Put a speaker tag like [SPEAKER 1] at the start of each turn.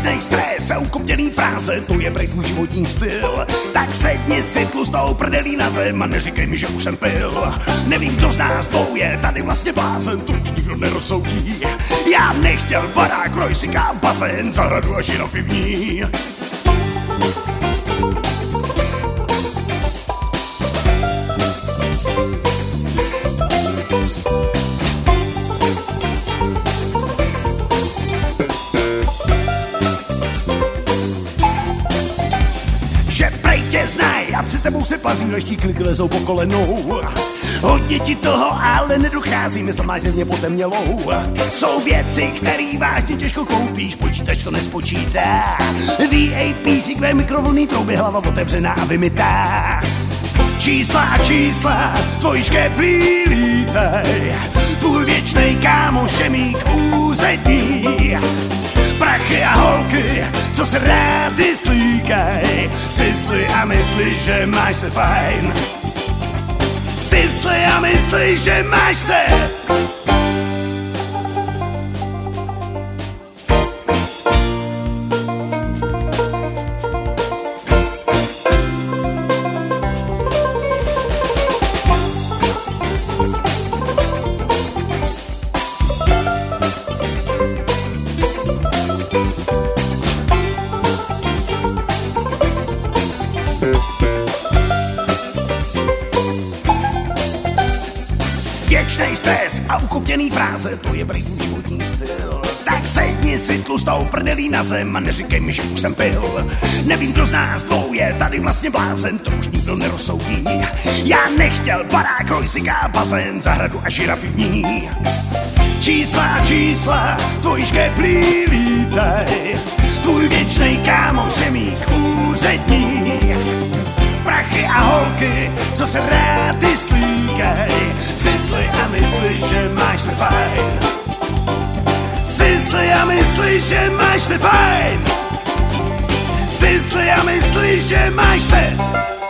[SPEAKER 1] Věčnej stres a ukopněný fráze, to je prej tvůj životní styl. Tak sedni si tlustou prdelí na zem a neříkej mi, že už jsem pil. Nevím, kdo z nás dvou je tady vlastně blázen, to už nikdo nerozsoudí. Já nechtěl barák, rojsika, bazén, zahradu až jenom pivní. Že prej tě znaj a před tebou se plazí, leští kliky lezou po kolenou. Hodně ti toho ale nedochází, mysl máš zevně potemnělou. Jsou věci, který vážně těžko koupíš, počítač to nespočítá. VAP, CQ, mikrovlnný trouby, hlava otevřená a vymytá. Čísla a čísla, tvoji škeplí lítaj. Tvůj věčnej kámoš je mít úřední. Prachy a holky, co se rádi slíkaj. Sysli a myslí, že máš se fajn. Sysli a myslí, že máš se. Věčnej stres a ukopněný fráze, to je prej tvůj životní styl. Tak sedni si tlustou prdelí na zem a neříkej mi, že už jsem pil. Nevím, kdo z nás dvou je tady vlastně blázen, to už nikdo nerozsoudí. Já nechtěl barák, rojsika, bazén, zahradu a žirafy v ní. Čísla a čísla, tvoji škeplí lítaj. Tvůj věčnej kámoš je mít úřední. Prachy a holky, co se rádi slíkaj. Sysli a myslí, že máš se fajn. Sysli a myslí, že máš se fajn. Sysli a myslí, že máš se